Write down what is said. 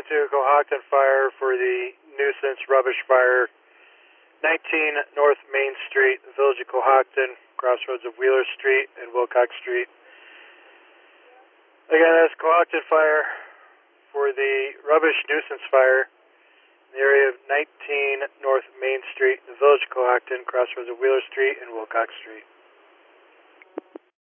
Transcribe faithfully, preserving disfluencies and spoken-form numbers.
to Cohocton Fire for the nuisance rubbish fire, nineteen North Main Street, Village of Cohocton, crossroads of Wheeler Street and Wilcox Street. Again, that's Cohocton Fire for the rubbish nuisance fire in the area of nineteen North Main Street, the Village of Cohocton, crossroads of Wheeler Street and Wilcox Street.